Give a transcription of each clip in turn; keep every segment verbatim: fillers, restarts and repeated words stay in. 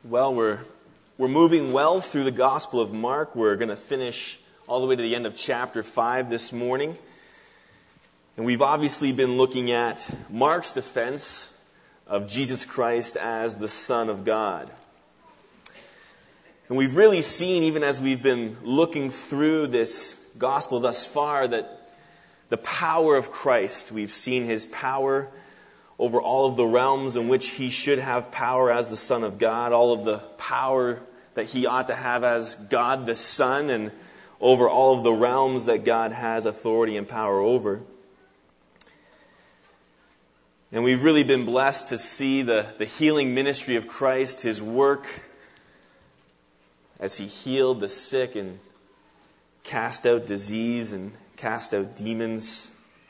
Well, we're we're moving well through the Gospel of Mark. We're going to finish all the way to the end of chapter five this morning. And we've obviously been looking at Mark's defense of Jesus Christ as the Son of God. And we've really seen, even as we've been looking through this Gospel thus far, that the power of Christ, we've seen His power over all of the realms in which He should have power as the Son of God, all of the power that He ought to have as God the Son, and over all of the realms that God has authority and power over. And we've really been blessed to see the, the healing ministry of Christ, His work as He healed the sick and cast out disease and cast out demons.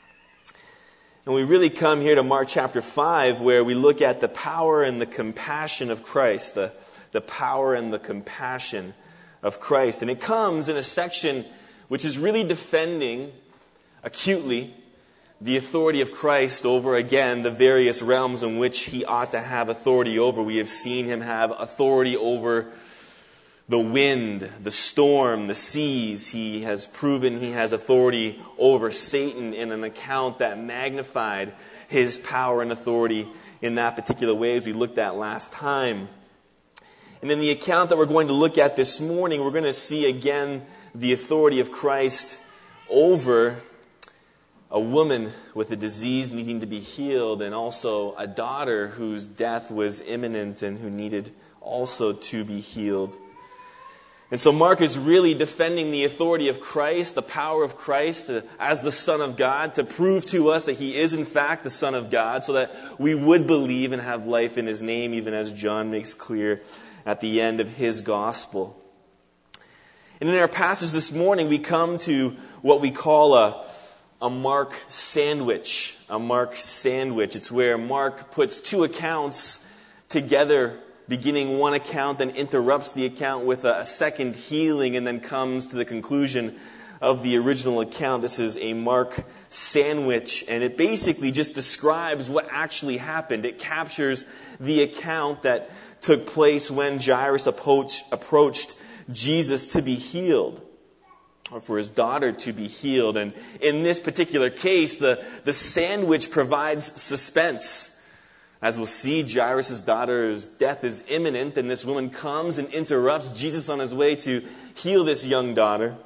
And we really come here to Mark chapter five, where we look at the power and the compassion of Christ, the, the power and the compassion of Christ. And it comes in a section which is really defending acutely the authority of Christ over, again, the various realms in which He ought to have authority over. We have seen Him have authority over the wind, the storm, the seas. He has proven He has authority over Satan in an account that magnified His power and authority in that particular way, as we looked at last time. And in the account that we're going to look at this morning, we're going to see again the authority of Christ over a woman with a disease needing to be healed, and also a daughter whose death was imminent and who needed also to be healed. And so Mark is really defending the authority of Christ, the power of Christ uh, as the Son of God, to prove to us that He is in fact the Son of God, so that we would believe and have life in His name, even as John makes clear at the end of his gospel. And in our passage this morning, we come to what we call a, a Mark sandwich. A Mark sandwich. It's where Mark puts two accounts together, beginning one account, then interrupts the account with a second healing, and then comes to the conclusion of the original account. This is a Mark sandwich, and it basically just describes what actually happened. It captures the account that took place when Jairus approached, approached Jesus to be healed, or for his daughter to be healed. And in this particular case, the, the sandwich provides suspense. As we'll see, Jairus' daughter's death is imminent, and this woman comes and interrupts Jesus on his way to heal this young daughter.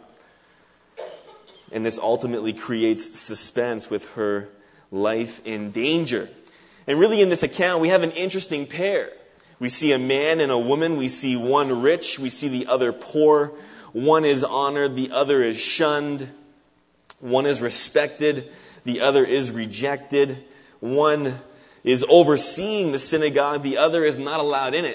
And this ultimately creates suspense with her life in danger. And really in this account, we have an interesting pair. We see a man and a woman. We see one rich. We see the other poor. One is honored. The other is shunned. One is respected. The other is rejected. One is overseeing the synagogue. The other is not allowed in it.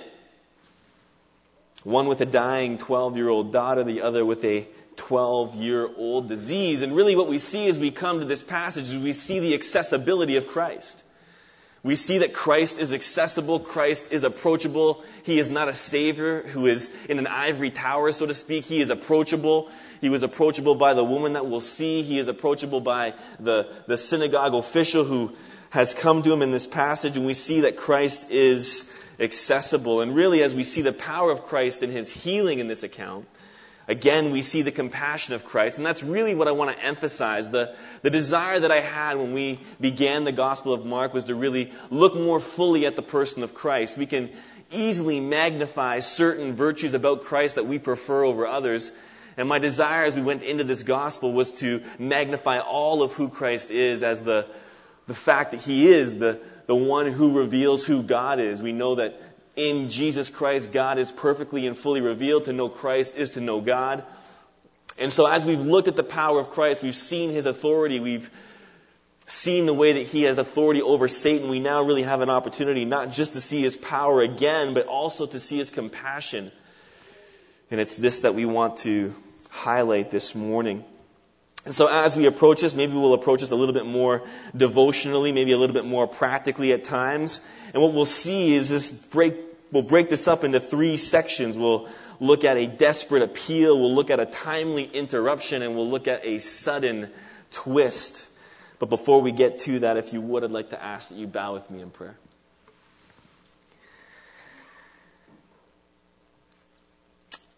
One with a dying twelve-year-old daughter. The other with a twelve-year-old disease. And really what we see as we come to this passage is we see the accessibility of Christ. We see that Christ is accessible. Christ is approachable. He is not a Savior who is in an ivory tower, so to speak. He is approachable. He was approachable by the woman that we'll see. He is approachable by the, the synagogue official who has come to him in this passage. And we see that Christ is accessible. And really, as we see the power of Christ in His healing in this account, again, we see the compassion of Christ. And that's really what I want to emphasize. The, the desire that I had when we began the Gospel of Mark was to really look more fully at the person of Christ. We can easily magnify certain virtues about Christ that we prefer over others. And my desire as we went into this Gospel was to magnify all of who Christ is as the, the fact that He is the, the one who reveals who God is. We know that in Jesus Christ, God is perfectly and fully revealed. To know Christ is to know God. And so as we've looked at the power of Christ, we've seen His authority, we've seen the way that He has authority over Satan, we now really have an opportunity not just to see His power again, but also to see His compassion. And it's this that we want to highlight this morning. And so as we approach this, maybe we'll approach this a little bit more devotionally, maybe a little bit more practically at times. And what we'll see is this break, we'll break this up into three sections. We'll look at a desperate appeal, we'll look at a timely interruption, and we'll look at a sudden twist. But before we get to that, if you would, I'd like to ask that you bow with me in prayer.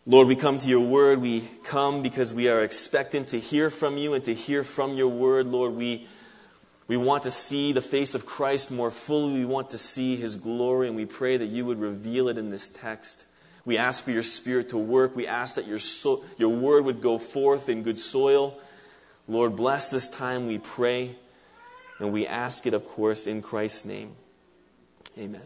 Lord, we come to your word. We come because we are expectant to hear from you and to hear from your word. Lord, we, we want to see the face of Christ more fully. We want to see his glory, and we pray that you would reveal it in this text. We ask for your Spirit to work. We ask that your, so, your word would go forth in good soil. Lord, bless this time, we pray. And we ask it, of course, in Christ's name. Amen.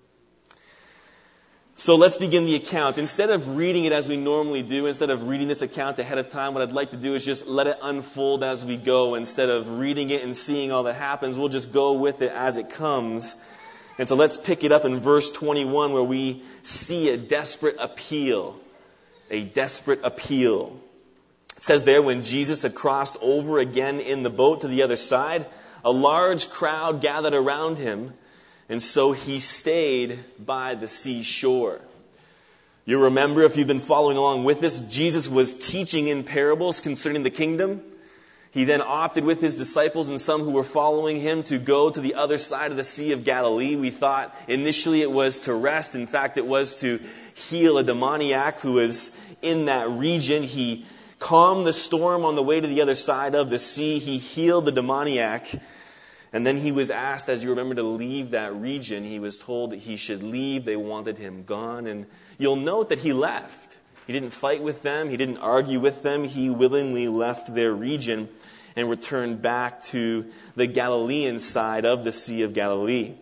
So let's begin the account. Instead of reading it as we normally do, instead of reading this account ahead of time, what I'd like to do is just let it unfold as we go. Instead of reading it and seeing all that happens, we'll just go with it as it comes. And so let's pick it up in verse twenty-one, where we see a desperate appeal. A desperate appeal. It says there, when Jesus had crossed over again in the boat to the other side, a large crowd gathered around him, and so he stayed by the seashore. You remember, if you've been following along with this, Jesus was teaching in parables concerning the kingdom. He then opted with his disciples and some who were following him to go to the other side of the Sea of Galilee. We thought initially it was to rest. In fact, it was to heal a demoniac who was in that region. He calmed the storm on the way to the other side of the sea. He healed the demoniac. And then he was asked, as you remember, to leave that region. He was told that he should leave. They wanted him gone. And you'll note that he left. He didn't fight with them. He didn't argue with them. He willingly left their region and returned back to the Galilean side of the Sea of Galilee.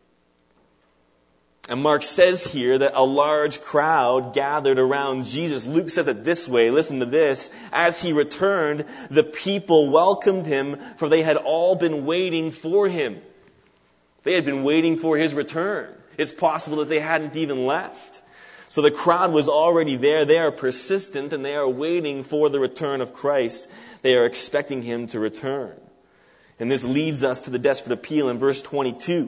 And Mark says here that a large crowd gathered around Jesus. Luke says it this way. Listen to this. As he returned, the people welcomed him, for they had all been waiting for him. They had been waiting for his return. It's possible that they hadn't even left. So the crowd was already there. They are persistent, and they are waiting for the return of Christ. They are expecting him to return. And this leads us to the desperate appeal in verse twenty-two.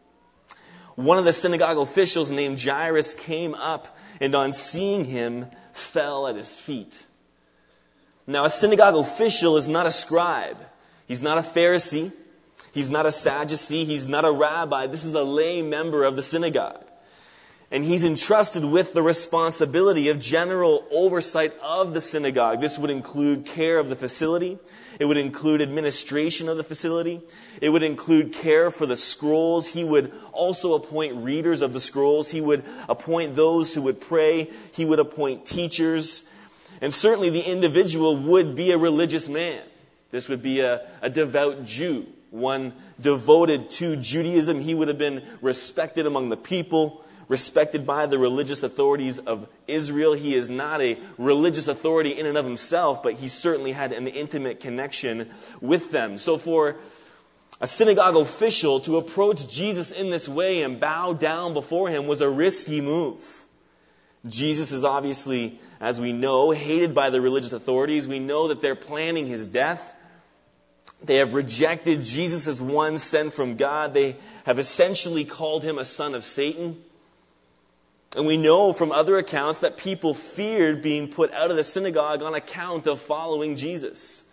One of the synagogue officials named Jairus came up, and on seeing him, fell at his feet. Now, a synagogue official is not a scribe. He's not a Pharisee. He's not a Sadducee. He's not a rabbi. This is a lay member of the synagogue. And he's entrusted with the responsibility of general oversight of the synagogue. This would include care of the facility. It would include administration of the facility. It would include care for the scrolls. He would also appoint readers of the scrolls. He would appoint those who would pray. He would appoint teachers. And certainly the individual would be a religious man. This would be a, a devout Jew, one devoted to Judaism. He would have been respected among the people, respected by the religious authorities of Israel. He is not a religious authority in and of himself, but he certainly had an intimate connection with them. So for a synagogue official to approach Jesus in this way and bow down before him was a risky move. Jesus is obviously, as we know, hated by the religious authorities. We know that they're planning his death. They have rejected Jesus as one sent from God. They have essentially called him a son of Satan. And we know from other accounts that people feared being put out of the synagogue on account of following Jesus.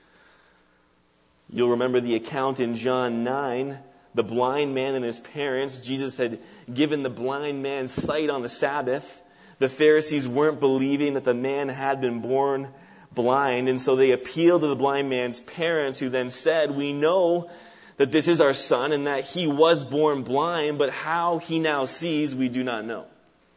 You'll remember the account in John nine, the blind man and his parents. Jesus had given the blind man sight on the Sabbath. The Pharisees weren't believing that the man had been born blind, and so they appealed to the blind man's parents, who then said, "We know that this is our son and that he was born blind, but how he now sees, we do not know.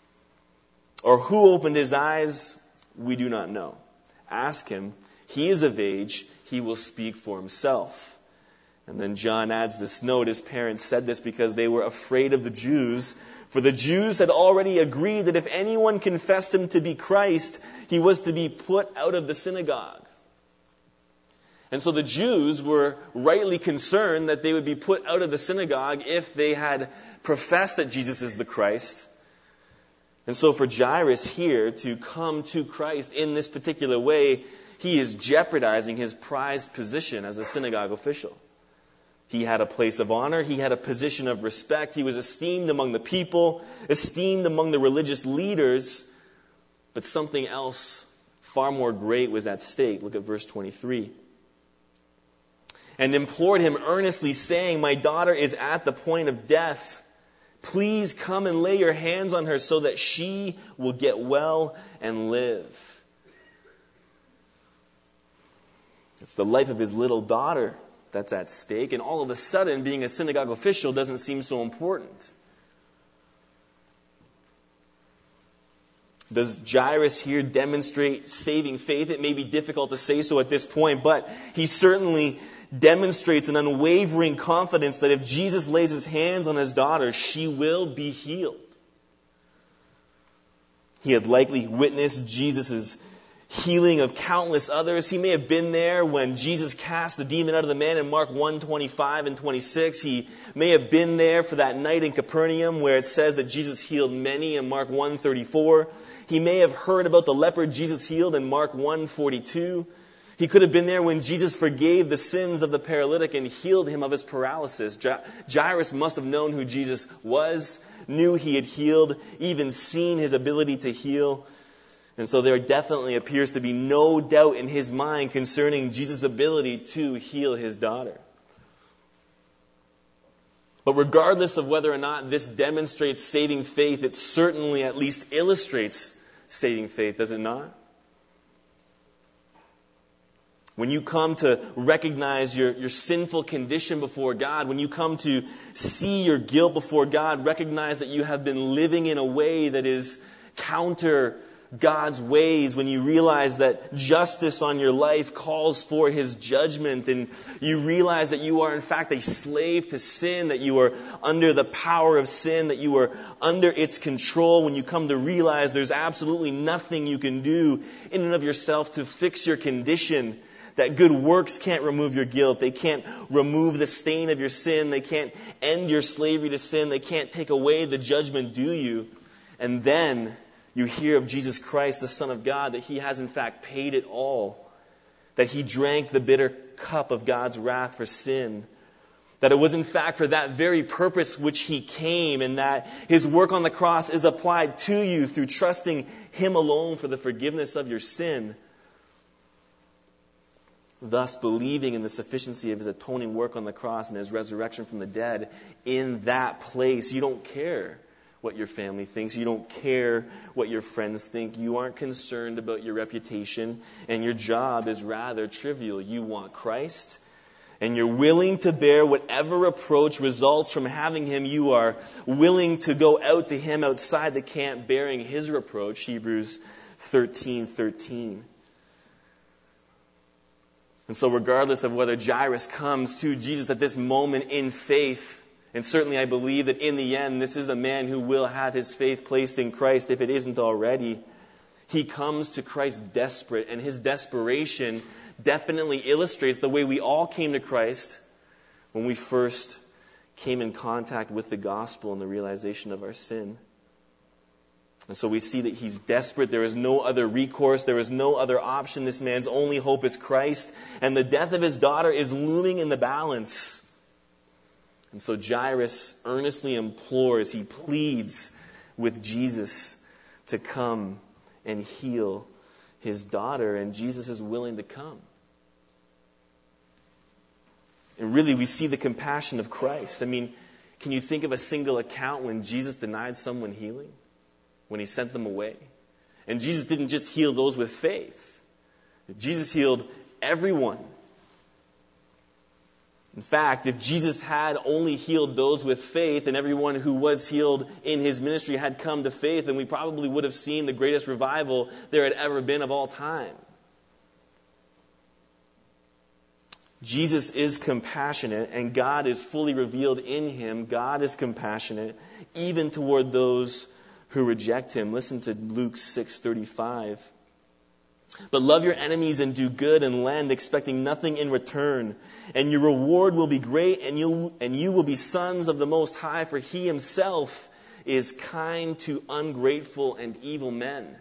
Or who opened his eyes, we do not know. Ask him. He is of age. He will speak for himself." And then John adds this note. His parents said this because they were afraid of the Jews. For the Jews had already agreed that if anyone confessed him to be Christ, he was to be put out of the synagogue. And so the Jews were rightly concerned that they would be put out of the synagogue if they had professed that Jesus is the Christ. And so for Jairus here to come to Christ in this particular way, he is jeopardizing his prized position as a synagogue official. He had a place of honor. He had a position of respect. He was esteemed among the people, esteemed among the religious leaders. But something else far more great was at stake. Look at verse twenty-three. And implored him earnestly, saying, "My daughter is at the point of death. Please come and lay your hands on her so that she will get well and live. It's the life of his little daughter that's at stake. And all of a sudden, being a synagogue official doesn't seem so important. Does Jairus here demonstrate saving faith? It may be difficult to say so at this point, but he certainly demonstrates an unwavering confidence that if Jesus lays his hands on his daughter, she will be healed. He had likely witnessed Jesus' healing of countless others. He may have been there when Jesus cast the demon out of the man in Mark one, twenty-five and twenty-six. He may have been there for that night in Capernaum where it says that Jesus healed many in Mark one, thirty-four. He may have heard about the leper Jesus healed in Mark one, forty-two. He could have been there when Jesus forgave the sins of the paralytic and healed him of his paralysis. Jairus must have known who Jesus was, knew he had healed, even seen his ability to heal. And so there definitely appears to be no doubt in his mind concerning Jesus' ability to heal his daughter. But regardless of whether or not this demonstrates saving faith, it certainly at least illustrates saving faith, does it not? When you come to recognize your, your sinful condition before God, when you come to see your guilt before God, recognize that you have been living in a way that is counter God's ways, when you realize that justice on your life calls for his judgment, and you realize that you are in fact a slave to sin, that you are under the power of sin, that you are under its control, when you come to realize there's absolutely nothing you can do in and of yourself to fix your condition, that good works can't remove your guilt, they can't remove the stain of your sin, they can't end your slavery to sin, they can't take away the judgment due you, and then you hear of Jesus Christ, the Son of God, that he has in fact paid it all. That he drank the bitter cup of God's wrath for sin. That it was in fact for that very purpose which he came, and that his work on the cross is applied to you through trusting him alone for the forgiveness of your sin. Thus, believing in the sufficiency of his atoning work on the cross and his resurrection from the dead, in that place, you don't care what your family thinks. You don't care what your friends think. You aren't concerned about your reputation, and your job is rather trivial. You want Christ, and you're willing to bear whatever reproach results from having him. You are willing to go out to him outside the camp bearing his reproach, Hebrews thirteen thirteen. And so regardless of whether Jairus comes to Jesus at this moment in faith, and certainly I believe that in the end, this is a man who will have his faith placed in Christ if it isn't already. He comes to Christ desperate, and his desperation definitely illustrates the way we all came to Christ when we first came in contact with the gospel and the realization of our sin. And so we see that he's desperate. There is no other recourse. There is no other option. This man's only hope is Christ. And the death of his daughter is looming in the balance. And so Jairus earnestly implores, he pleads with Jesus to come and heal his daughter, and Jesus is willing to come. And really, we see the compassion of Christ. I mean, can you think of a single account when Jesus denied someone healing? When he sent them away? And Jesus didn't just heal those with faith. Jesus healed everyone. In fact, if Jesus had only healed those with faith and everyone who was healed in his ministry had come to faith, then we probably would have seen the greatest revival there had ever been of all time. Jesus is compassionate, and God is fully revealed in him. God is compassionate even toward those who reject him. Listen to Luke six thirty-five. But love your enemies and do good and lend, expecting nothing in return. And your reward will be great, and you and you will be sons of the Most High, for he himself is kind to ungrateful and evil men.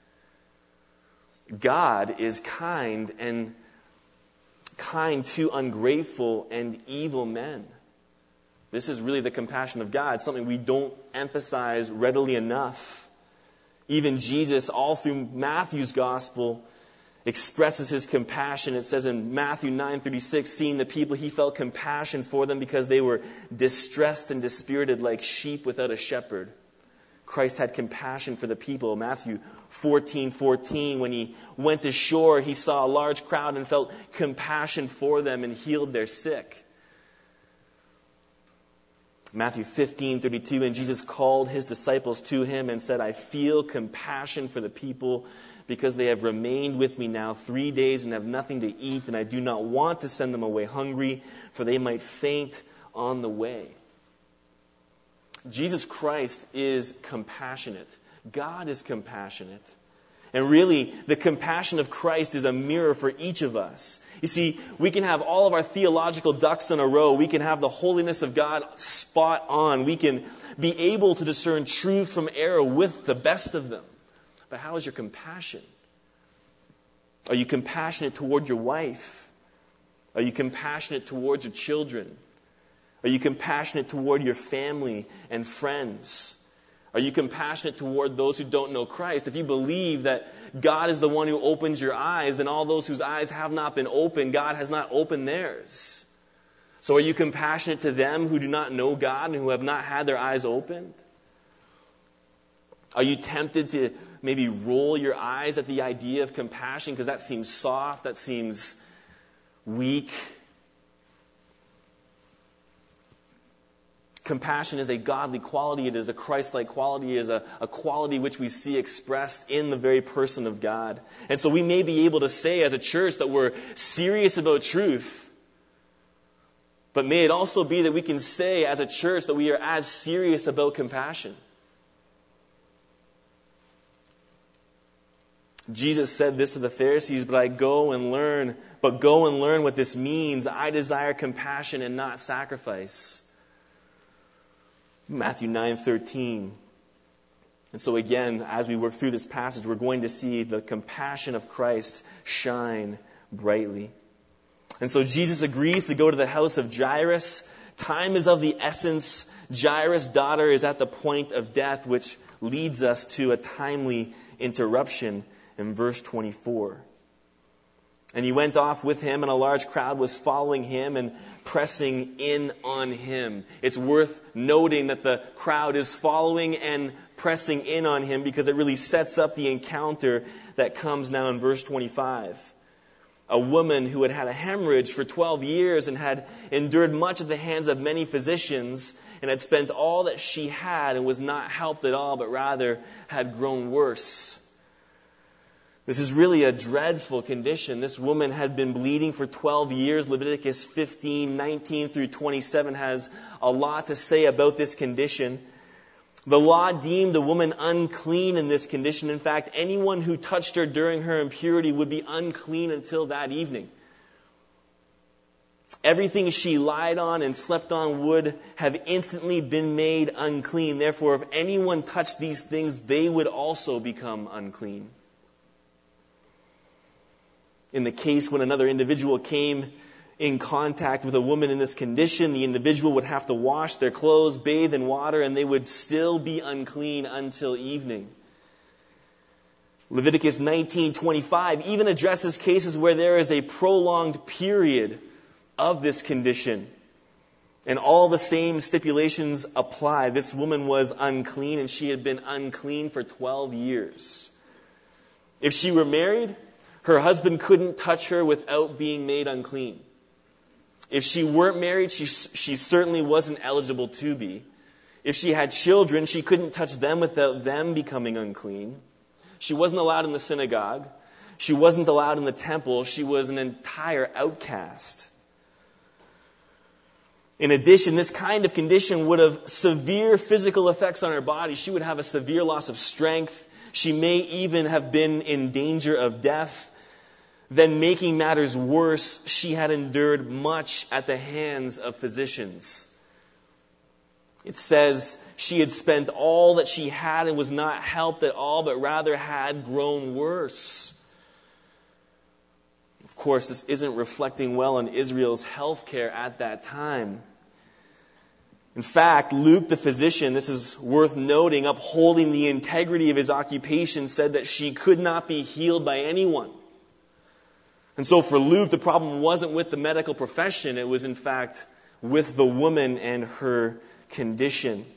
God is kind and kind to ungrateful and evil men. This is really the compassion of God, something we don't emphasize readily enough. Even Jesus, all through Matthew's gospel expresses his compassion. It says in Matthew nine thirty-six, seeing the people, he felt compassion for them because they were distressed and dispirited like sheep without a shepherd. Christ had compassion for the people. Matthew fourteen fourteen, when he went ashore, he saw a large crowd and felt compassion for them and healed their sick. Matthew fifteen thirty-two, and Jesus called his disciples to him and said, I feel compassion for the people because they have remained with me now three days and have nothing to eat, and I do not want to send them away hungry, for they might faint on the way. Jesus Christ is compassionate. God is compassionate. And really, the compassion of Christ is a mirror for each of us. You see, we can have all of our theological ducks in a row. We can have the holiness of God spot on. We can be able to discern truth from error with the best of them. But how is your compassion? Are you compassionate toward your wife? Are you compassionate towards your children? Are you compassionate toward your family and friends? Are you compassionate toward those who don't know Christ? If you believe that God is the one who opens your eyes, then all those whose eyes have not been opened, God has not opened theirs. So are you compassionate to them who do not know God and who have not had their eyes opened? Are you tempted to maybe roll your eyes at the idea of compassion because that seems soft, that seems weak? Compassion is a godly quality. It is a Christ-like quality. It is a, a quality which we see expressed in the very person of God. And so we may be able to say as a church that we're serious about truth. But may it also be that we can say as a church that we are as serious about compassion. Jesus said this to the Pharisees, but I go and learn, but go and learn what this means. I desire compassion and not sacrifice. Matthew nine thirteen. And so again, as we work through this passage, we're going to see the compassion of Christ shine brightly. And so Jesus agrees to go to the house of Jairus. Time is of the essence. Jairus' daughter is at the point of death, which leads us to a timely interruption in verse twenty-four. And he went off with him, and a large crowd was following him and pressing in on him. It's worth noting that the crowd is following and pressing in on him because it really sets up the encounter that comes now in verse twenty-five. A woman who had had a hemorrhage for twelve years and had endured much at the hands of many physicians and had spent all that she had and was not helped at all, but rather had grown worse. This is really a dreadful condition. This woman had been bleeding for twelve years. Leviticus fifteen, nineteen through twenty-seven has a lot to say about this condition. The law deemed a woman unclean in this condition. In fact, anyone who touched her during her impurity would be unclean until that evening. Everything she lied on and slept on would have instantly been made unclean. Therefore, if anyone touched these things, they would also become unclean. In the case when another individual came in contact with a woman in this condition, the individual would have to wash their clothes, bathe in water, and they would still be unclean until evening. Leviticus nineteen twenty-five even addresses cases where there is a prolonged period of this condition. And all the same stipulations apply. This woman was unclean, and she had been unclean for twelve years. If she were married, her husband couldn't touch her without being made unclean. If she weren't married, she, she certainly wasn't eligible to be. If she had children, she couldn't touch them without them becoming unclean. She wasn't allowed in the synagogue. She wasn't allowed in the temple. She was an entire outcast. In addition, this kind of condition would have severe physical effects on her body. She would have a severe loss of strength. She may even have been in danger of death. Then, making matters worse, she had endured much at the hands of physicians. It says she had spent all that she had and was not helped at all, but rather had grown worse. Of course, this isn't reflecting well on Israel's health care at that time. In fact, Luke the physician, this is worth noting, upholding the integrity of his occupation, said that she could not be healed by anyone. And so for Luke, the problem wasn't with the medical profession. It was, in fact, with the woman and her condition.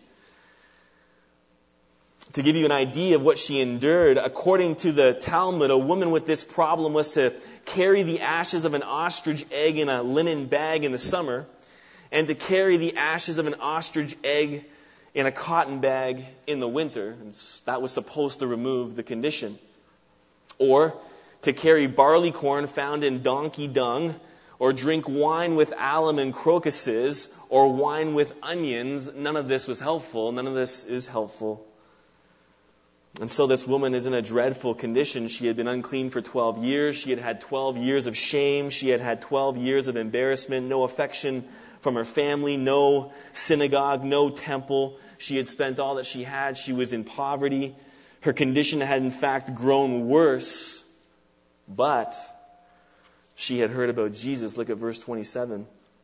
To give you an idea of what she endured, according to the Talmud, a woman with this problem was to carry the ashes of an ostrich egg in a linen bag in the summer, and to carry the ashes of an ostrich egg in a cotton bag in the winter. And that was supposed to remove the condition. Or to carry barley corn found in donkey dung, or drink wine with alum and crocuses, or wine with onions. None of this was helpful. None of this is helpful. And so this woman is in a dreadful condition. She had been unclean for twelve years. She had had twelve years of shame. She had had twelve years of embarrassment, no affection from her family, no synagogue, no temple. She had spent all that she had. She was in poverty. Her condition had in fact grown worse. But she had heard about Jesus. Look at verse twenty-seven.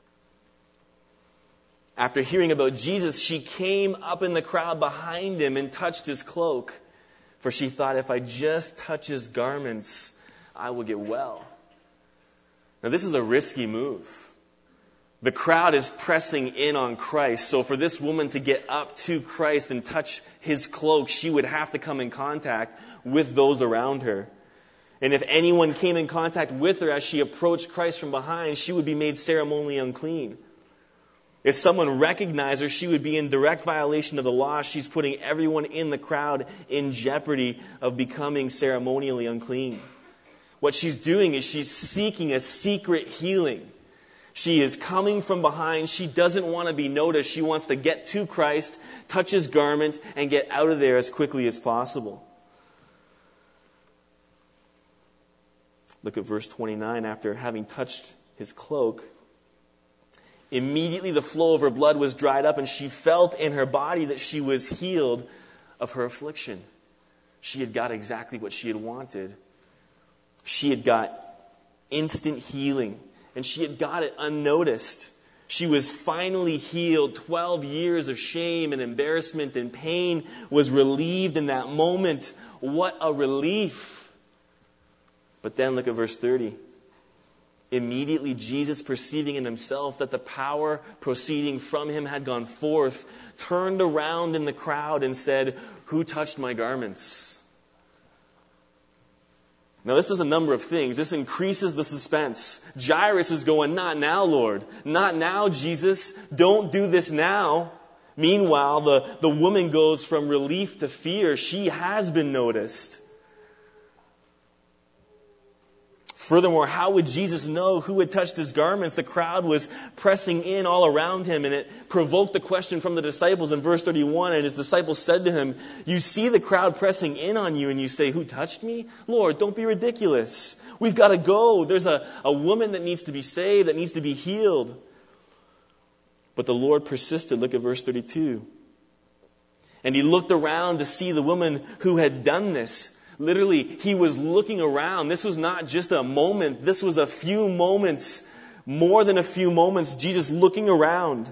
After hearing about Jesus, she came up in the crowd behind him and touched his cloak. For she thought, if I just touch his garments, I will get well. Now this is a risky move. The crowd is pressing in on Christ. So for this woman to get up to Christ and touch his cloak, she would have to come in contact with those around her. And if anyone came in contact with her as she approached Christ from behind, she would be made ceremonially unclean. If someone recognized her, she would be in direct violation of the law. She's putting everyone in the crowd in jeopardy of becoming ceremonially unclean. What she's doing is she's seeking a secret healing. She is coming from behind. She doesn't want to be noticed. She wants to get to Christ, touch his garment, and get out of there as quickly as possible. Look at verse twenty-nine. After having touched his cloak, immediately the flow of her blood was dried up, and she felt in her body that she was healed of her affliction. She had got exactly what she had wanted. She had got instant healing, and she had got it unnoticed. She was finally healed. Twelve years of shame and embarrassment and pain was relieved in that moment. What a relief. But then look at verse thirty. Immediately Jesus, perceiving in himself that the power proceeding from him had gone forth, turned around in the crowd and said, "Who touched my garments?" Now this is a number of things. This increases the suspense. Jairus is going, "Not now, Lord. Not now, Jesus. Don't do this now." Meanwhile, the, the woman goes from relief to fear. She has been noticed. Furthermore, how would Jesus know who had touched his garments? The crowd was pressing in all around him, and it provoked the question from the disciples in verse thirty-one. And his disciples said to him, "You see the crowd pressing in on you, and you say, 'Who touched me?' Lord, don't be ridiculous. We've got to go. There's a, a woman that needs to be saved, that needs to be healed." But the Lord persisted. Look at verse thirty-two. And he looked around to see the woman who had done this. Literally, he was looking around. This was not just a moment. This was a few moments, more than a few moments, Jesus looking around.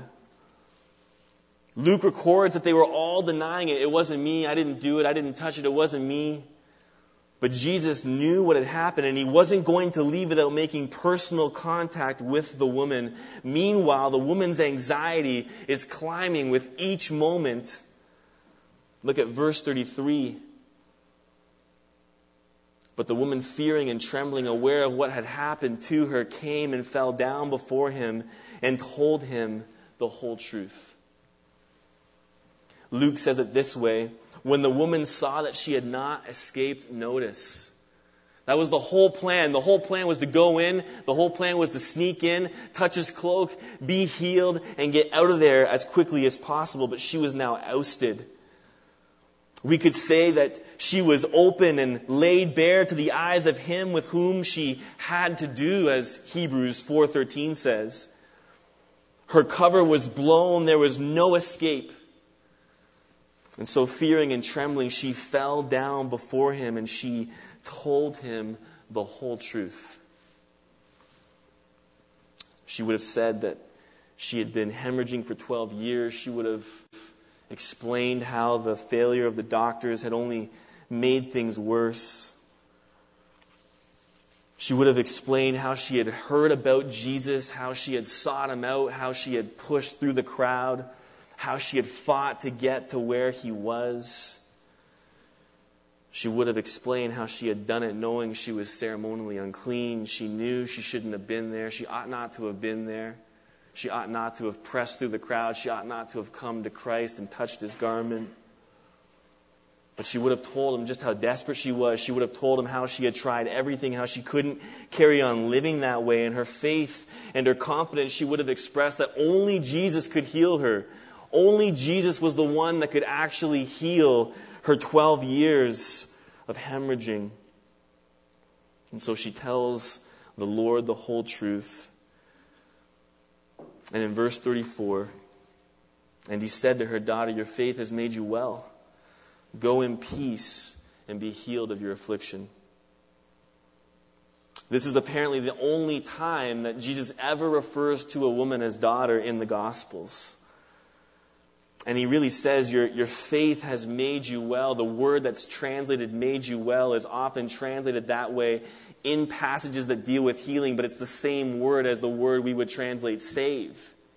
Luke records that they were all denying it. It wasn't me. I didn't do it. I didn't touch it. It wasn't me. But Jesus knew what had happened, and he wasn't going to leave without making personal contact with the woman. Meanwhile, the woman's anxiety is climbing with each moment. Look at verse thirty-three. But the woman, fearing and trembling, aware of what had happened to her, came and fell down before him and told him the whole truth. Luke says it this way: when the woman saw that she had not escaped notice. That was the whole plan. The whole plan was to go in. The whole plan was to sneak in, touch his cloak, be healed, and get out of there as quickly as possible. But she was now ousted. We could say that she was open and laid bare to the eyes of him with whom she had to do, as Hebrews four thirteen says. Her cover was blown. There was no escape. And so, fearing and trembling, she fell down before him and she told him the whole truth. She would have said that she had been hemorrhaging for twelve years. She would have explained how the failure of the doctors had only made things worse. She would have explained how she had heard about Jesus, how she had sought him out, how she had pushed through the crowd, how she had fought to get to where he was. She would have explained how she had done it knowing she was ceremonially unclean. She knew she shouldn't have been there. She ought not to have been there. She ought not to have pressed through the crowd. She ought not to have come to Christ and touched his garment. But she would have told him just how desperate she was. She would have told him how she had tried everything, how she couldn't carry on living that way. And her faith and her confidence, she would have expressed that only Jesus could heal her. Only Jesus was the one that could actually heal her twelve years of hemorrhaging. And so she tells the Lord the whole truth. And in verse thirty-four, and he said to her, "Daughter, your faith has made you well. Go in peace and be healed of your affliction." This is apparently the only time that Jesus ever refers to a woman as daughter in the Gospels. And he really says, your, your faith has made you well. The word that's translated "made you well" is often translated that way in passages that deal with healing, but it's the same word as the word we would translate "save."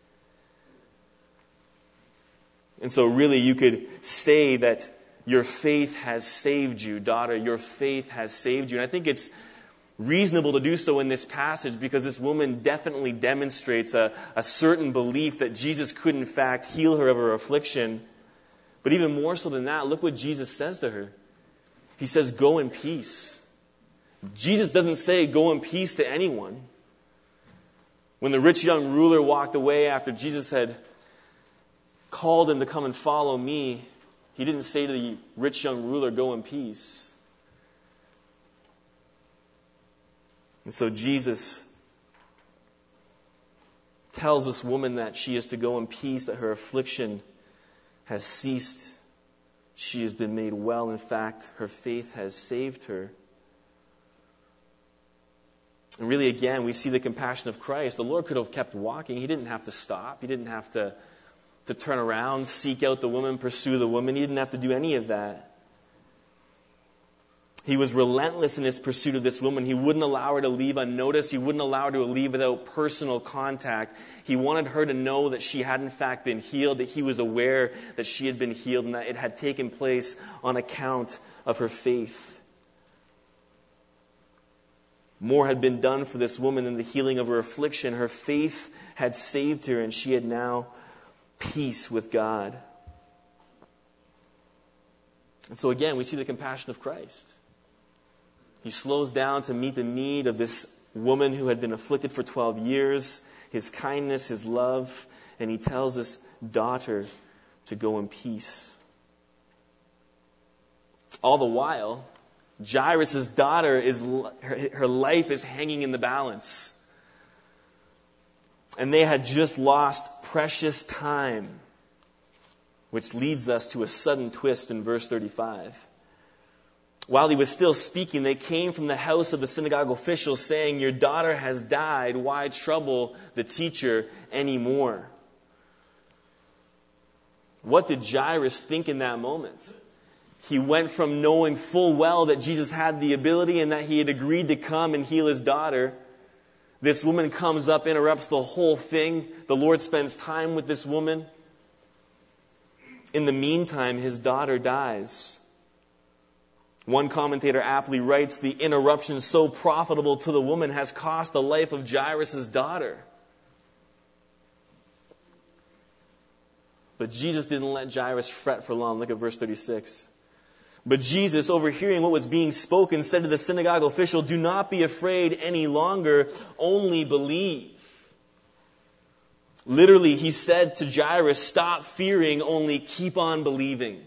And so really you could say that your faith has saved you, daughter. Your faith has saved you. And I think it's reasonable to do so in this passage because this woman definitely demonstrates a, a certain belief that Jesus could in fact heal her of her affliction. But even more so than that, look what Jesus says to her. He says, "Go in peace." Jesus doesn't say go in peace to anyone. When the rich young ruler walked away after Jesus had called him to come and follow me, he didn't say to the rich young ruler, "Go in peace." And so Jesus tells this woman that she is to go in peace, that her affliction has ceased. She has been made well. In fact, her faith has saved her. And really, again, we see the compassion of Christ. The Lord could have kept walking. He didn't have to stop. He didn't have to, to turn around, seek out the woman, pursue the woman. He didn't have to do any of that. He was relentless in his pursuit of this woman. He wouldn't allow her to leave unnoticed. He wouldn't allow her to leave without personal contact. He wanted her to know that she had in fact been healed, that he was aware that she had been healed, and that it had taken place on account of her faith. More had been done for this woman than the healing of her affliction. Her faith had saved her, and she had now peace with God. And so again, we see the compassion of Christ. He slows down to meet the need of this woman who had been afflicted for twelve years, his kindness, his love, and he tells this daughter to go in peace. All the while, Jairus' daughter, is her, her life is hanging in the balance. And they had just lost precious time, which leads us to a sudden twist in verse thirty-five. While he was still speaking, they came from the house of the synagogue officials saying, "Your daughter has died. Why trouble the teacher anymore?" What did Jairus think in that moment? He went from knowing full well that Jesus had the ability and that he had agreed to come and heal his daughter. This woman comes up, interrupts the whole thing. The Lord spends time with this woman. In the meantime, his daughter dies. One commentator aptly writes, "The interruption so profitable to the woman has cost the life of Jairus' daughter." But Jesus didn't let Jairus fret for long. Look at verse thirty-six. But Jesus, overhearing what was being spoken, said to the synagogue official, "Do not be afraid any longer, only believe." Literally, he said to Jairus, "Stop fearing, only keep on believing."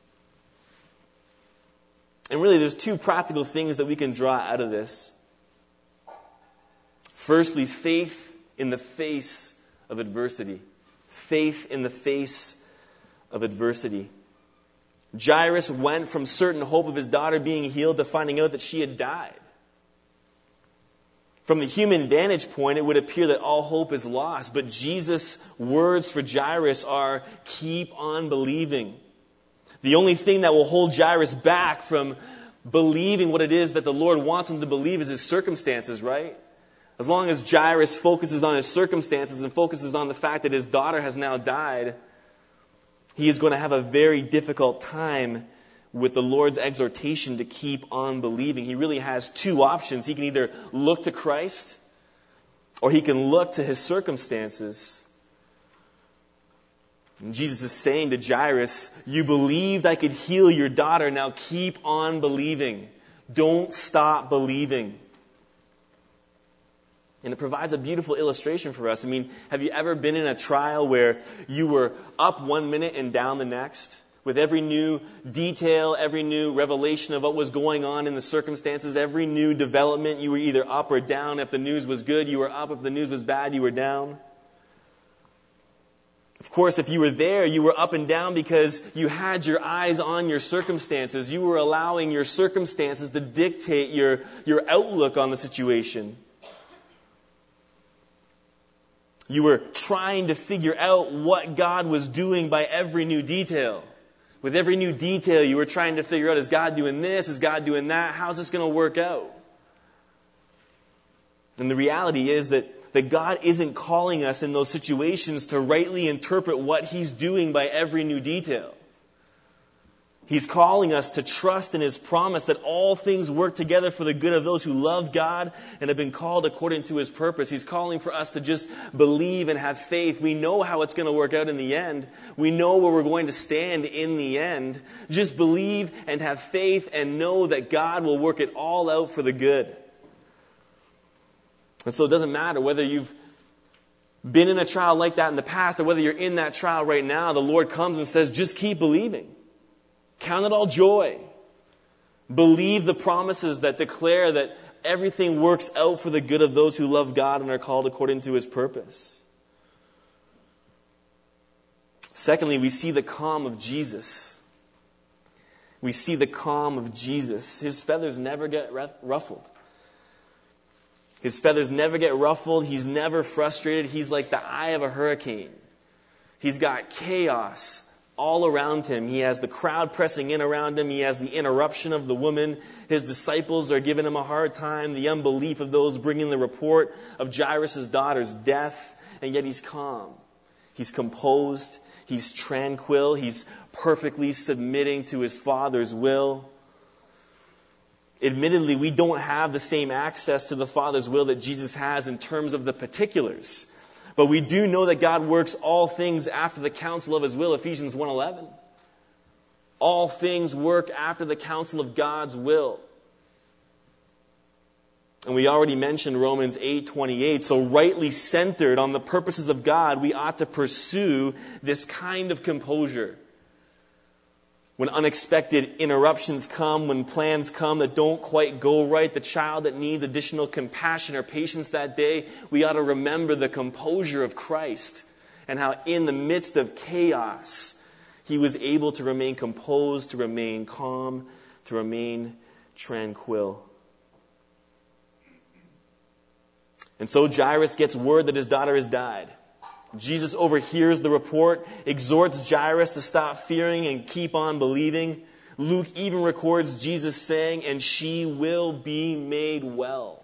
And really, there's two practical things that we can draw out of this. Firstly, faith in the face of adversity. Faith in the face of adversity. Jairus went from certain hope of his daughter being healed to finding out that she had died. From the human vantage point, it would appear that all hope is lost. But Jesus' words for Jairus are, "Keep on believing." The only thing that will hold Jairus back from believing what it is that the Lord wants him to believe is his circumstances, right? As long as Jairus focuses on his circumstances and focuses on the fact that his daughter has now died, he is going to have a very difficult time with the Lord's exhortation to keep on believing. He really has two options. He can either look to Christ or he can look to his circumstances. And Jesus is saying to Jairus, you believed I could heal your daughter. Now keep on believing. Don't stop believing. And it provides a beautiful illustration for us. I mean, have you ever been in a trial where you were up one minute and down the next? With every new detail, every new revelation of what was going on in the circumstances, every new development, you were either up or down. If the news was good, you were up. If the news was bad, you were down. Of course, if you were there, you were up and down because you had your eyes on your circumstances. You were allowing your circumstances to dictate your, your outlook on the situation. You were trying to figure out what God was doing by every new detail. With every new detail, you were trying to figure out, is God doing this? Is God doing that? How's this going to work out? And the reality is that, that God isn't calling us in those situations to rightly interpret what He's doing by every new detail. He's calling us to trust in His promise that all things work together for the good of those who love God and have been called according to His purpose. He's calling for us to just believe and have faith. We know how it's going to work out in the end. We know where we're going to stand in the end. Just believe and have faith and know that God will work it all out for the good. And so it doesn't matter whether you've been in a trial like that in the past or whether you're in that trial right now. The Lord comes and says, just keep believing. Count it all joy. Believe the promises that declare that everything works out for the good of those who love God and are called according to His purpose. Secondly, we see the calm of Jesus. We see the calm of Jesus. His feathers never get ruffled. His feathers never get ruffled. He's never frustrated. He's like the eye of a hurricane. He's got chaos all around him. He has the crowd pressing in around him. He has the interruption of the woman. His disciples are giving him a hard time. The unbelief of those bringing the report of Jairus' daughter's death. And yet he's calm. He's composed. He's tranquil. He's perfectly submitting to his Father's will. Admittedly, we don't have the same access to the Father's will that Jesus has in terms of the particulars. But we do know that God works all things after the counsel of His will, Ephesians one eleven. All things work after the counsel of God's will. And we already mentioned Romans eight twenty-eight. So rightly centered on the purposes of God, we ought to pursue this kind of composure. When unexpected interruptions come, when plans come that don't quite go right, the child that needs additional compassion or patience that day, we ought to remember the composure of Christ and how in the midst of chaos, He was able to remain composed, to remain calm, to remain tranquil. And so Jairus gets word that his daughter has died. Jesus overhears the report, exhorts Jairus to stop fearing and keep on believing. Luke even records Jesus saying, and she will be made well.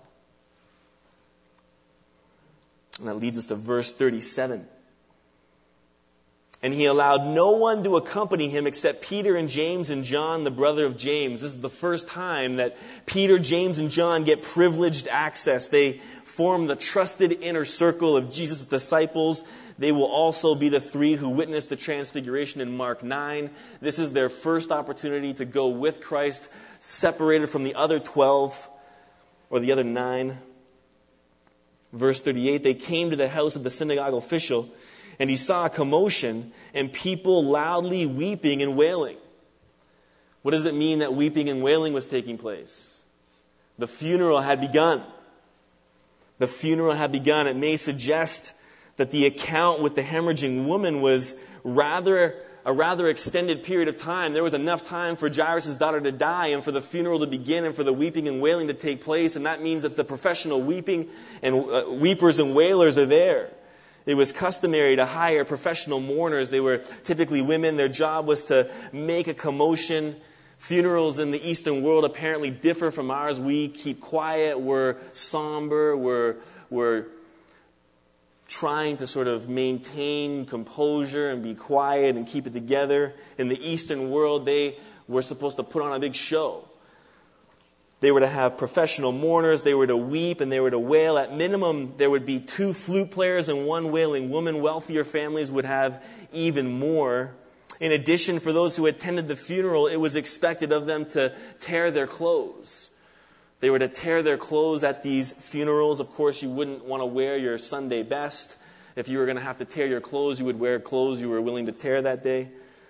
And that leads us to verse thirty-seven. And he allowed no one to accompany him except Peter and James and John, the brother of James. This is the first time that Peter, James, and John get privileged access. They form the trusted inner circle of Jesus' disciples. They will also be the three who witnessed the transfiguration in Mark nine. This is their first opportunity to go with Christ, separated from the other twelve or the other nine. Verse thirty-eight, they came to the house of the synagogue official, and he saw a commotion and people loudly weeping and wailing. What does it mean that weeping and wailing was taking place? The funeral had begun. The funeral had begun. It may suggest that the account with the hemorrhaging woman was rather a rather extended period of time. There was enough time for Jairus' daughter to die and for the funeral to begin and for the weeping and wailing to take place. And that means that the professional weeping and uh, weepers and wailers are there. It was customary to hire professional mourners. They were typically women. Their job was to make a commotion Funerals in the Eastern world apparently differ from ours. We keep quiet, we're somber, we're, we're trying to sort of maintain composure and be quiet and keep it together. In the Eastern world, they were supposed to put on a big show. They were to have professional mourners, they were to weep and they were to wail. At minimum, there would be two flute players and one wailing woman. Wealthier families would have even more. In addition, for those who attended the funeral, it was expected of them to tear their clothes. They were to tear their clothes at these funerals. Of course, you wouldn't want to wear your Sunday best. If you were going to have to tear your clothes, you would wear clothes you were willing to tear that day.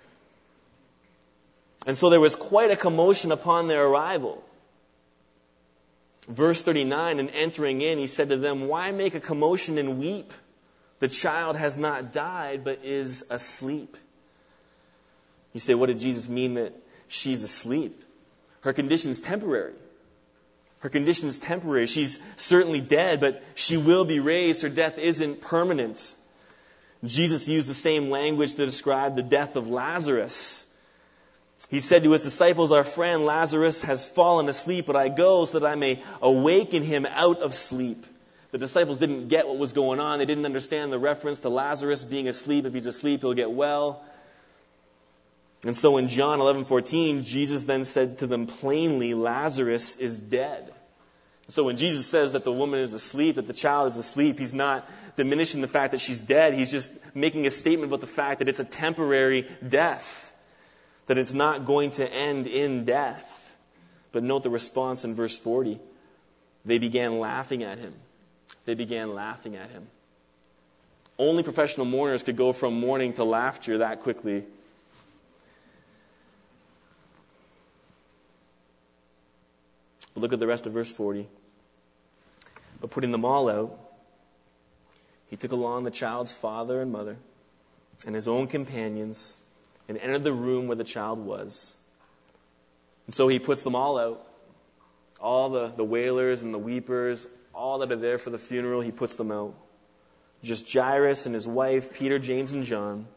And so there was quite a commotion upon their arrival. Verse thirty-nine, and entering in, he said to them, "Why make a commotion and weep? The child has not died, but is asleep." You say, what did Jesus mean that she's asleep? Her condition is temporary. Her condition is temporary. She's certainly dead, but she will be raised. Her death isn't permanent. Jesus used the same language to describe the death of Lazarus. He said to his disciples, "Our friend Lazarus has fallen asleep, but I go so that I may awaken him out of sleep." The disciples didn't get what was going on. They didn't understand the reference to Lazarus being asleep. If he's asleep, he'll get well. And so in John eleven fourteen, Jesus then said to them plainly, "Lazarus is dead." So when Jesus says that the woman is asleep, that the child is asleep, he's not diminishing the fact that she's dead. He's just making a statement about the fact that it's a temporary death, that it's not going to end in death. But note the response in verse forty. They began laughing at him. They began laughing at him. Only professional mourners could go from mourning to laughter that quickly. But look at the rest of verse forty. But putting them all out, he took along the child's father and mother and his own companions and entered the room where the child was. And so he puts them all out. All the, the wailers and the weepers, all that are there for the funeral, he puts them out. Just Jairus and his wife, Peter, James, and John.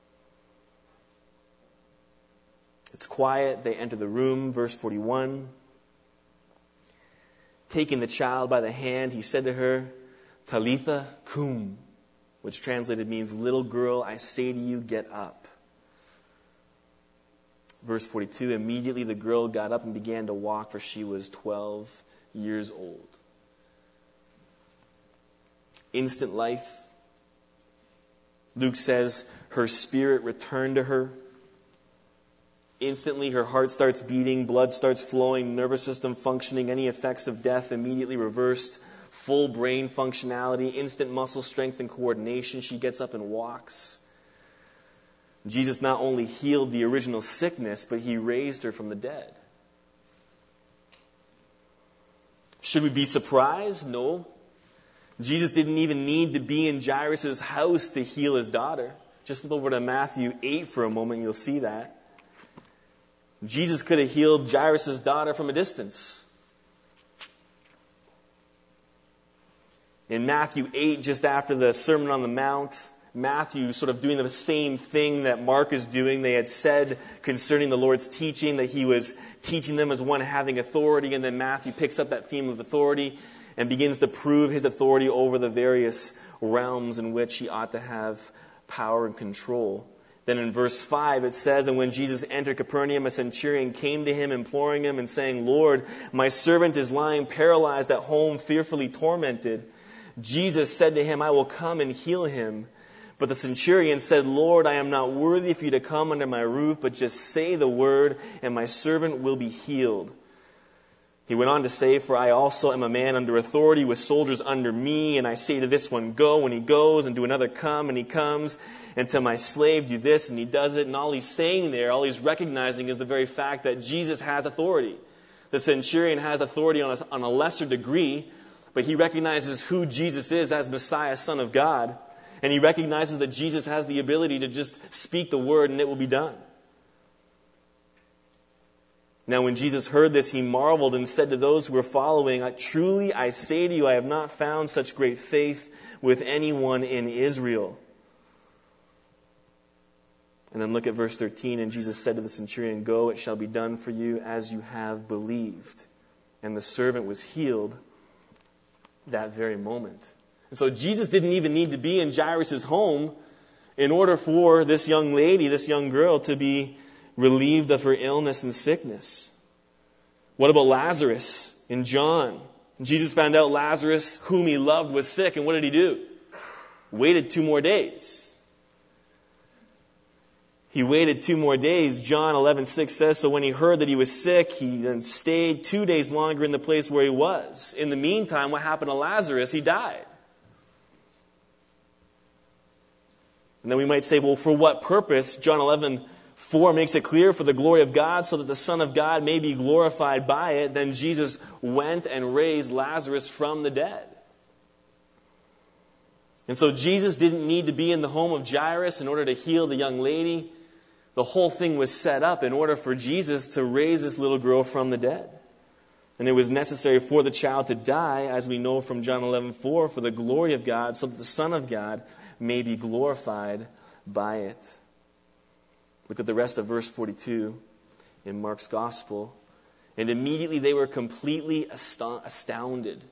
It's quiet. They enter the room. Verse forty-one. Taking the child by the hand, he said to her, "Talitha cum," which translated means, "Little girl, I say to you, get up." Verse forty-two, immediately the girl got up and began to walk, for she was twelve years old. Instant life. Luke says her spirit returned to her. Instantly her heart starts beating, blood starts flowing, nervous system functioning, any effects of death immediately reversed, full brain functionality, instant muscle strength and coordination. She gets up and walks. Jesus not only healed the original sickness, but he raised her from the dead. Should we be surprised? No. Jesus didn't even need to be in Jairus' house to heal his daughter. Just flip over to Matthew eight for a moment, you'll see that. Jesus could have healed Jairus' daughter from a distance. In Matthew eight, just after the Sermon on the Mount, Matthew sort of doing the same thing that Mark is doing. They had said concerning the Lord's teaching that he was teaching them as one having authority, and then Matthew picks up that theme of authority and begins to prove his authority over the various realms in which he ought to have power and control. Then in verse five it says, "And when Jesus entered Capernaum, a centurion came to him, imploring him and saying, 'Lord, my servant is lying paralyzed at home, fearfully tormented.' Jesus said to him, 'I will come and heal him.' But the centurion said, 'Lord, I am not worthy for you to come under my roof, but just say the word, and my servant will be healed.' He went on to say, 'For I also am a man under authority with soldiers under me, and I say to this one, go, and he goes, and to another, come, and he comes, and to my slave, do this, and he does it.'" And all he's saying there, all he's recognizing is the very fact that Jesus has authority. The centurion has authority on a, on a lesser degree, but he recognizes who Jesus is as Messiah, Son of God. And he recognizes that Jesus has the ability to just speak the word and it will be done. Now when Jesus heard this, he marveled and said to those who were following, "Truly I say to you, I have not found such great faith with anyone in Israel." And then look at verse thirteen. And Jesus said to the centurion, "Go, it shall be done for you as you have believed." And the servant was healed that very moment. And so Jesus didn't even need to be in Jairus' home in order for this young lady, this young girl, to be relieved of her illness and sickness. What about Lazarus in John? Jesus found out Lazarus, whom he loved, was sick. And what did he do? Waited two more days. He waited two more days. John eleven six says, so when he heard that he was sick, he then stayed two days longer in the place where he was. In the meantime, what happened to Lazarus? He died. And then we might say, well, for what purpose? John eleven four makes it clear, for the glory of God, so that the Son of God may be glorified by it. Then Jesus went and raised Lazarus from the dead. And so Jesus didn't need to be in the home of Jairus in order to heal the young lady. The whole thing was set up in order for Jesus to raise this little girl from the dead. And it was necessary for the child to die, as we know from John eleven four, for the glory of God, so that the Son of God may be glorified by it. Look at the rest of verse forty-two in Mark's Gospel. And immediately they were completely astounded.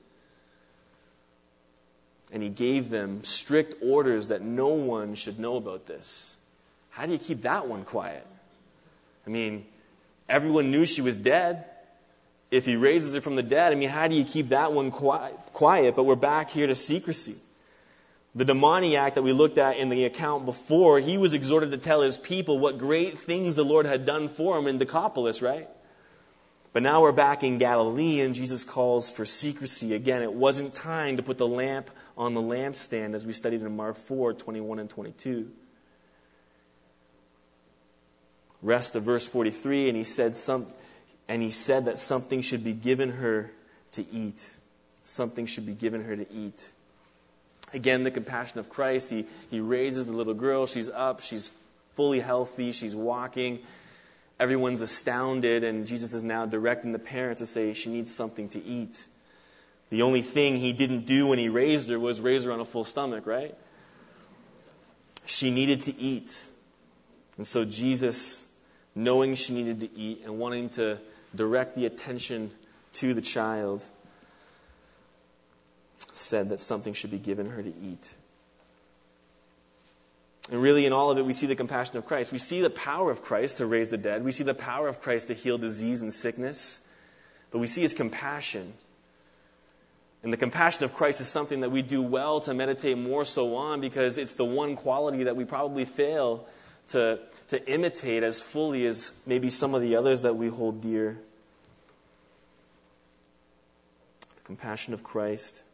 And he gave them strict orders that no one should know about this. How do you keep that one quiet? I mean, everyone knew she was dead. If he raises her from the dead, I mean, how do you keep that one quiet? But we're back here to secrecy. The demoniac that we looked at in the account before, he was exhorted to tell his people what great things the Lord had done for him in Decapolis, right? But now we're back in Galilee, and Jesus calls for secrecy. Again, it wasn't time to put the lamp on the lampstand, as we studied in Mark four, twenty-one and twenty-two. Rest of verse forty-three, and he said some, and he said that something should be given her to eat. Something should be given her to eat. Again, the compassion of Christ. He, he raises the little girl. She's up. She's fully healthy. She's walking. Everyone's astounded, and Jesus is now directing the parents to say she needs something to eat. The only thing he didn't do when he raised her was raise her on a full stomach, right? She needed to eat. And so Jesus, knowing she needed to eat and wanting to direct the attention to the child, said that something should be given her to eat. And really in all of it, we see the compassion of Christ. We see the power of Christ to raise the dead. We see the power of Christ to heal disease and sickness. But we see his compassion. And the compassion of Christ is something that we do well to meditate more so on, because it's the one quality that we probably fail to, to imitate as fully as maybe some of the others that we hold dear. The compassion of Christ.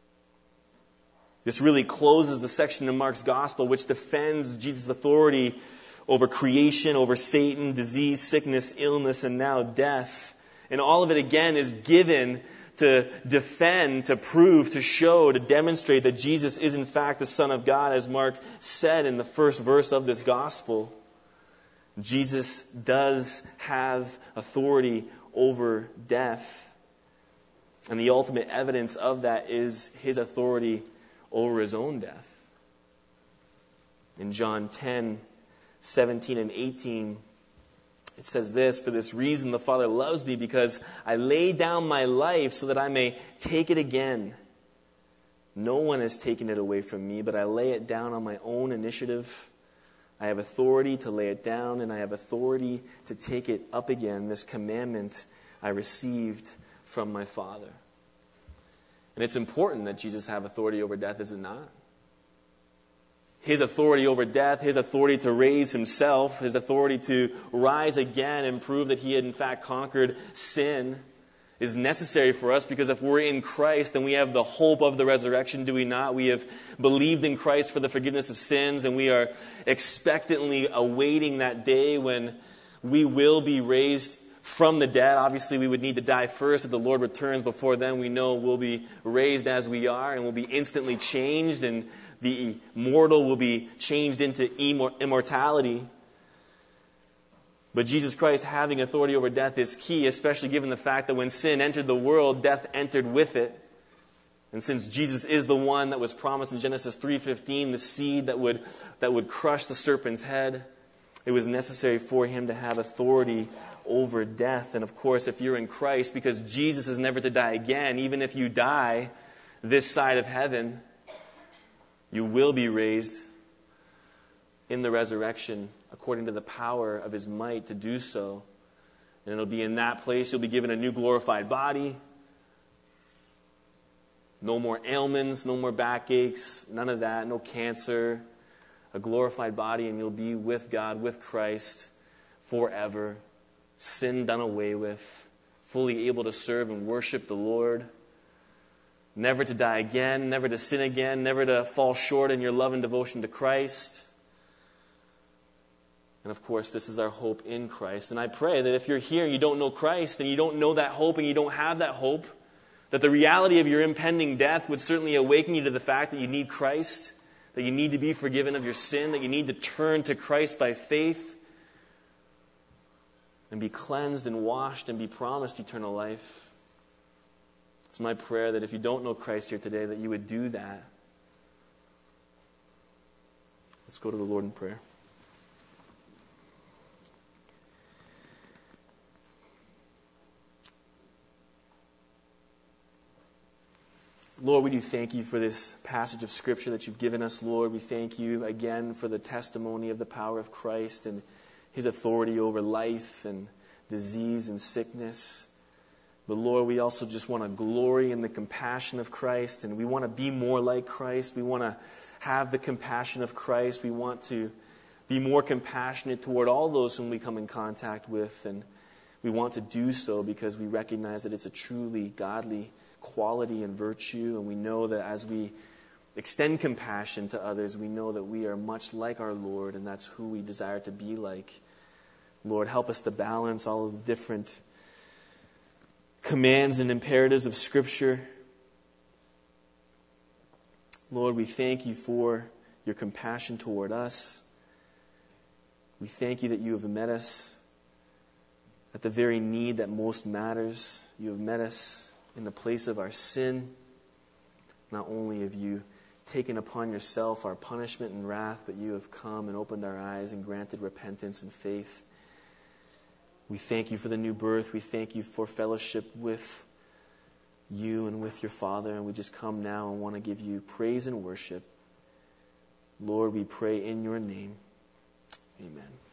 This really closes the section in Mark's Gospel which defends Jesus' authority over creation, over Satan, disease, sickness, illness, and now death. And all of it, again, is given to defend, to prove, to show, to demonstrate that Jesus is in fact the Son of God, as Mark said in the first verse of this Gospel. Jesus does have authority over death. And the ultimate evidence of that is his authority over his own death. In John ten, seventeen and eighteen, it says this, for this reason the Father loves me, because I lay down my life so that I may take it again. No one has taken it away from me, but I lay it down on my own initiative. I have authority to lay it down, and I have authority to take it up again. This commandment I received from my Father. And it's important that Jesus have authority over death, is it not? His authority over death, his authority to raise himself, his authority to rise again and prove that he had in fact conquered sin is necessary for us, because if we're in Christ, then we have the hope of the resurrection, do we not? We have believed in Christ for the forgiveness of sins, and we are expectantly awaiting that day when we will be raised from the dead. Obviously, we would need to die first. If the Lord returns before then, we know we'll be raised as we are, and we'll be instantly changed, and the mortal will be changed into immortality. But Jesus Christ having authority over death is key, especially given the fact that when sin entered the world, death entered with it. And since Jesus is the one that was promised in Genesis three fifteen, the seed that would, that would crush the serpent's head, It was necessary for him to have authority over death. And of course, if you're in Christ, because Jesus is never to die again, even if you die this side of heaven, you will be raised in the resurrection according to the power of his might to do so. And it'll be in that place you'll be given a new glorified body. No more ailments, no more backaches, none of that, no cancer. A glorified body, and you'll be with God, with Christ forever. Sin done away with. Fully able to serve and worship the Lord. Never to die again, never to sin again, never to fall short in your love and devotion to Christ. And of course, this is our hope in Christ. And I pray that if you're here and you don't know Christ, and you don't know that hope, and you don't have that hope, that the reality of your impending death would certainly awaken you to the fact that you need Christ, that you need to be forgiven of your sin, that you need to turn to Christ by faith and be cleansed and washed and be promised eternal life. It's my prayer that if you don't know Christ here today, that you would do that. Let's go to the Lord in prayer. Lord, we do thank you for this passage of Scripture that you've given us, Lord. We thank you again for the testimony of the power of Christ and his authority over life and disease and sickness. But Lord, we also just want to glory in the compassion of Christ, and we want to be more like Christ. We want to have the compassion of Christ. We want to be more compassionate toward all those whom we come in contact with, and we want to do so because we recognize that it's a truly godly quality and virtue, and we know that as we extend compassion to others, we know that we are much like our Lord, and that's who we desire to be like. Lord, help us to balance all of the different commands and imperatives of Scripture. Lord, we thank you for your compassion toward us. We thank you that you have met us at the very need that most matters. You have met us in the place of our sin. Not only have you taken upon yourself our punishment and wrath, but you have come and opened our eyes and granted repentance and faith. We thank you for the new birth. We thank you for fellowship with you and with your Father. And we just come now and want to give you praise and worship. Lord, we pray in your name. Amen.